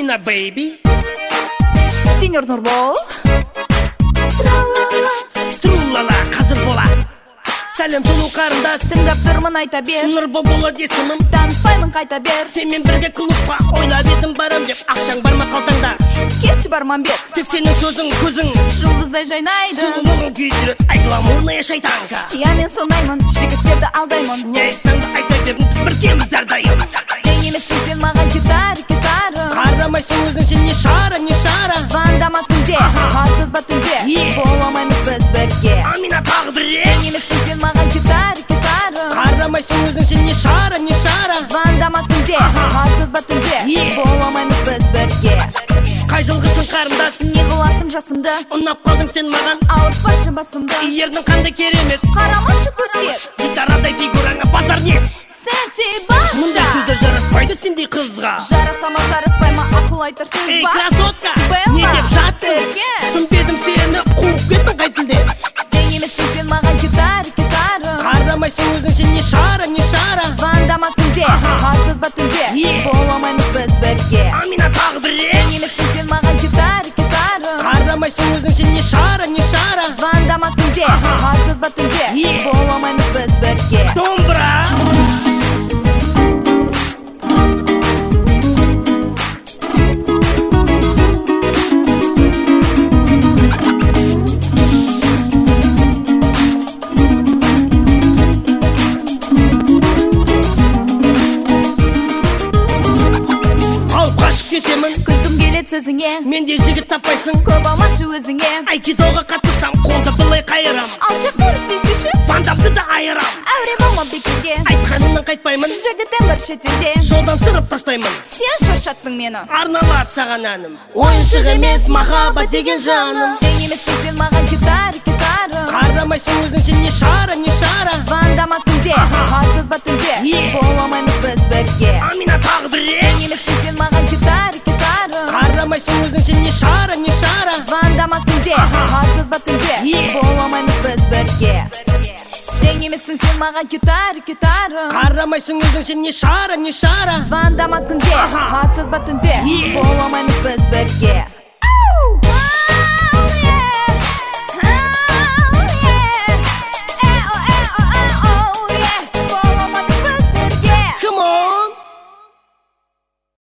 Amina baby Senior Нұрбол Трулала қазір бола Сәлем сұлу қарындас Тыңдап тұрмын айта бер Нұрбол болады есімім Таныспаймын қайта бер Сенмен бірге клубқа ойлап едім барам деп Ақшаң бар ма қалтаңда Кетші барманбет Тек сенің сөзің көзің Жұлдыздай жайнайды Сұлулығың күйдіреді Ай гламурная шайтанка Я мен сонаймын жігіттерді алдаймын Не айтсаң да айта бердім біз біргеміз әрдайым Тең емессің сен маған гитарым Қарамайсың өзіңше не шара Звондама түнде хат жазба түнде бола алмаймыз біз бірге Амина тағы бір Тең емессің сен маған гитарым Қарамайсың өзіңше не шара Звондама түнде хат жазба түнде бола алмаймыз біз бірге Қай жылғысың қарындас Не қыласың жасымды Ұнап қалдың сен маған ауыртпашы басымды Ердің қандай керемет Қарамашы көзге Гитарадай фигураңа базар не Сенсей бар Мұндай сөздер жараспайды сендей қызға Жараса ма жараспай ма ақыл айтар сөз Ей ба красотка Белла, не деп жаттың бірге. Түсінбедім сені қуып кеттің қай тілде Тең емессің сен маған гитарым Қарамайсың өзіңше не шара Звондама түнде хат жазба түнде бола алмаймыз біз бірге Амина тағы бір Тең емессің сен маған гитарым Қарамайсың өзіңше не шара Звондама түнде хат жазба түнде бола алмаймыз біз бірге Домбыра Күлкім келет сөзіңе Менде жігіт таппайсың Көп алмашы өзіңе Айкидоға қатысам қолды былай қайырам Алшақ көрістейсіші Фандамды да айырам Әуре болма бекерге Айтқанымнан қайтпаймын Жігітім бір шетелде Жолдан сырып тастаймын Сен шаршаттың мені Арналады саған әнім Ойыншық емес махаббат деген жаным Тең емессің сен маған гитарым Қарамайсың өзіңше не шара Звондама түнде хат жазба түнде бола алмаймыз біз бірге Амина тағы бір Тең емессің сен маған гитарым Қарамайсың өзіңше не шара Звондама түнде хат жазба түнде бола алмаймыз біз бірге Тең емессің сен маған гитарым Қарамайсың өзіңше не шара Звондама түнде хат жазба түнде бола алмаймыз біз бірге